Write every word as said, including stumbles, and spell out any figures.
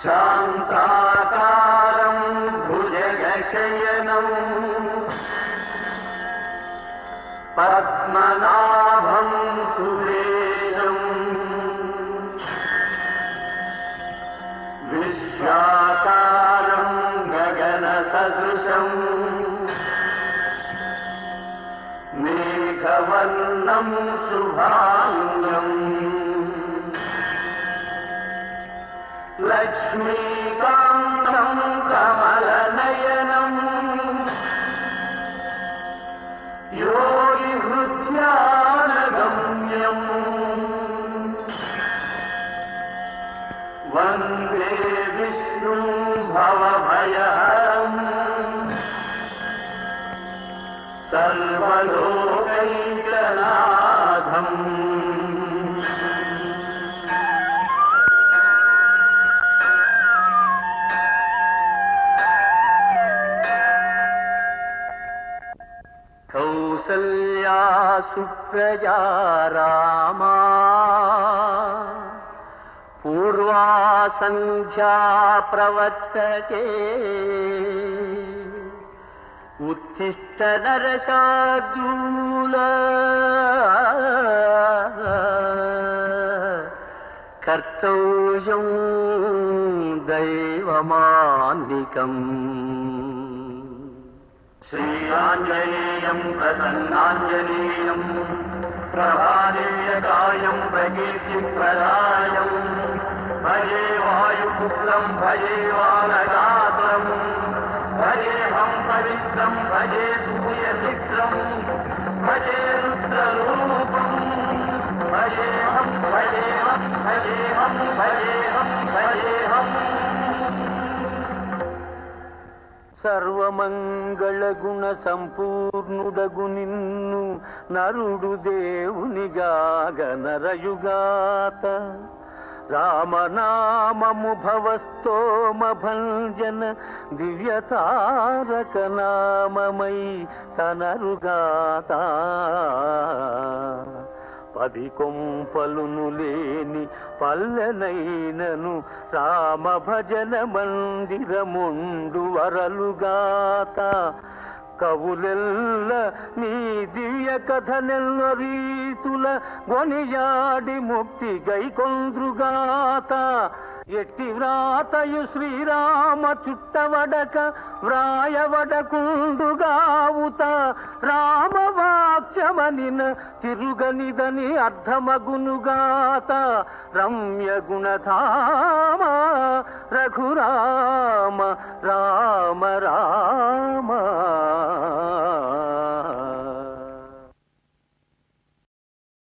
శాంతాకారం భుజగశయనం పద్మనాభం సురేశం విశ్వాకారం గగన సదృశం మేఘవర్ణం శుభాంగం లక్ష్మీకాంతం కమలనయనం యోగి హృద్యానగమ్యం వందే విష్ణు భవభయహరం సర్వలోకైకనాథం. కౌసల్యా సుప్రజా రామా పూర్వా సంధ్యా ప్రవర్తతే ఉత్తిష్ట నరశార్దూల కర్తవ్యం దైవమాన్నికం. శ్రీఆంజనేయం ప్రసన్నాంజనేయం ప్రభాదివ్యకాయం ప్రకీర్తిప్రదాయం భజే వాయుపుత్రం భజే వానగాత్రం భజేహం పవిత్రం భజే సూర్యచిత్రం భజే రుద్రరూపం భజేహం భజేహం భజేహం భజేహం భజేహం. సర్వమంగళ గుణ సంపూర్ణుడగు నిన్ను నరుడు దేవునిగాగ నరయుగాత రామనామము భవస్తోమ భంజన దివ్యతారక నామమై తనరుగాత పది కొంపలును లేని పల్లెనైనను రామ భజన మందిరముండు వరలుగాత కవులెల్ల నీ దివ్య కథనెల్ల రీతుల గొనియాడి ముక్తి గైకొంద్రుగాత ఎట్టి వ్రాతయు శ్రీరామ చుట్టవడక వ్రాయవడకుండుగావుత రామవాక్యమనిన తిరుగనిదని అర్థమగునుగాత రమ్య గుణధామ రఘురామ రామ రామ.